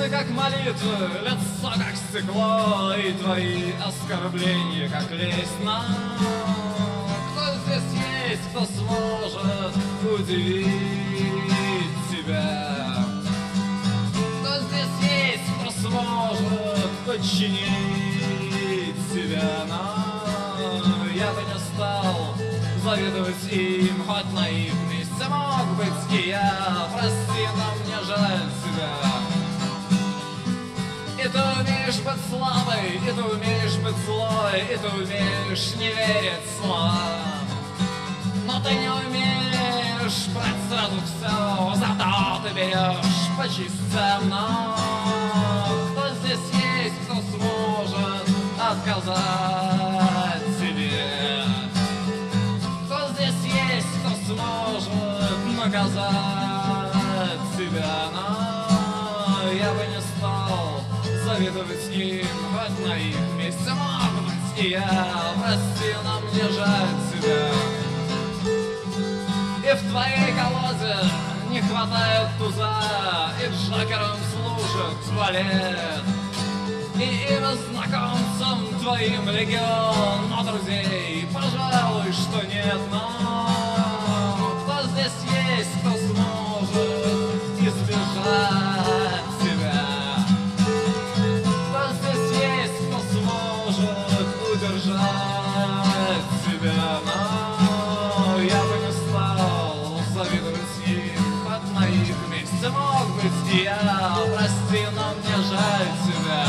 Стены как молитвы, лицо как стекло, и твои оскорбления как лесть на... Кто здесь есть, кто сможет удивить тебя? Кто здесь есть, кто сможет подчинить себя? Но я бы не стал завидовать им, хоть на их месте мог быть и я. Прости, но мне жаль тебя. И ты умеешь быть слабой, и ты умеешь быть злой, и ты умеешь не верить словам. Но ты не умеешь брать сразу все, зато ты берешь по частям. Но кто здесь есть, кто сможет отказать тебе? Кто здесь есть, кто сможет наказать тебя? Но я бы не стал завидовать им, хоть на их месте мог быть и я. Прости, но мне жаль тебя. И в твоей колоде не хватает туза, и джокером служит валет, и имя знакомцам твоим легион, но друзей, пожалуй, что нет. Но кто здесь есть, кто сможет избежать тебя? Кто здесь есть, кто сможет удержать тебя? Но я бы не стал завидовать им, хоть на их месте мог быть и я. Прости, но мне жаль тебя.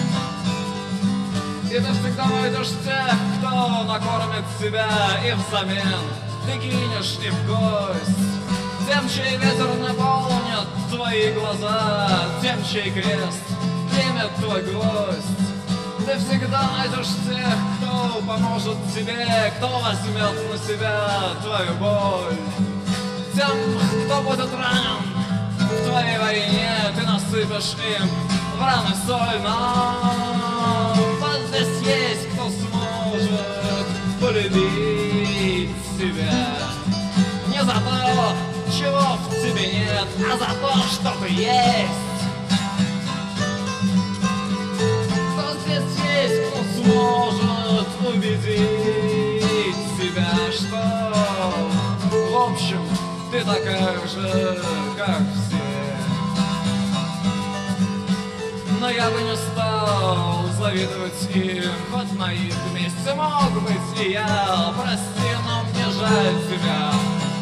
И ты всегда найдешь тех, кто накормит тебя, и взамен ты кинешь им в гость тем, чей ветер наполнит твои глаза, тем, чей крест примет твой гвоздь. Ты всегда найдешь тех, кто поможет тебе, кто возьмет на себя твою боль. Тем, кто будет ранен в твоей войне, ты насыпешь им в раны соль. Но вот здесь есть, кто сможет полюбить себя. Не за то, чего в тебе нет, а за то, что ты есть. Кто здесь есть, кто сможет убедить себя, что в общем ты такая же, как все. Но я бы не стал завидовать им, хоть на их месте мог быть и я. Прости, но мне жаль тебя.